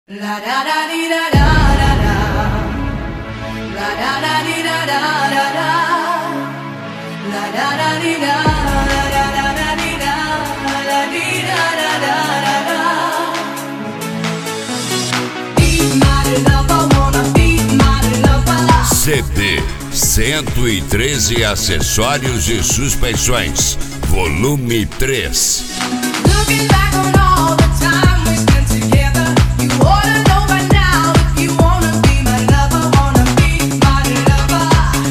La da da dee da da da da. La da da dee da da da da. La da da dee da da da da dee da la dee da da da da da. Be my lover, wanna be my lover. CD 113 Acessórios e Suspensões, volume 3. Looking back on all the time we spent together, you ought to know by now if you wanna be my lover, wanna be my lover.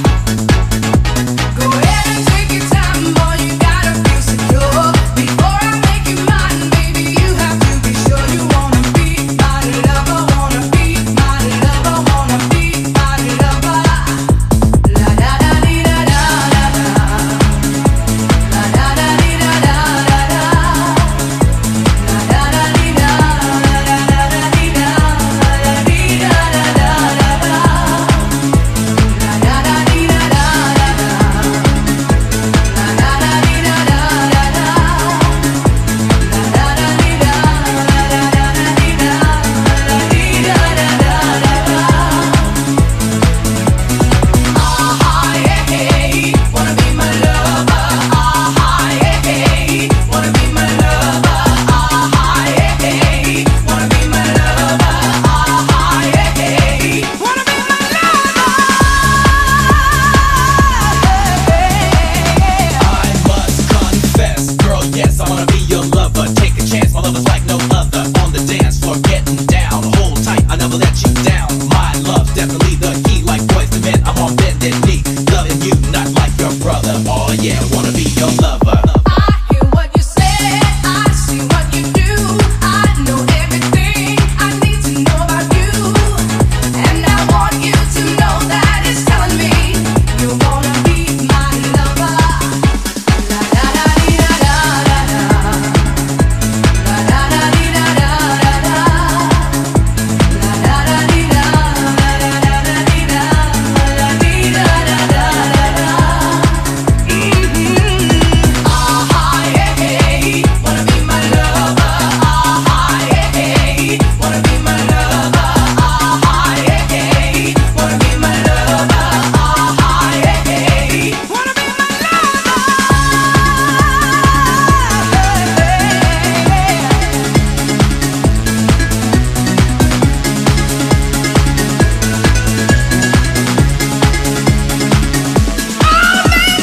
Go ahead and take your time, boy, you gotta feel secure. Before I make you mine, baby, you have to be sure you wanna be my lover, wanna be my lover, wanna be my lover. La da da dee da da da da. La da da dee da da da da.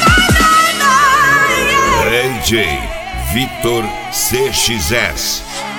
DJ Victor CXS.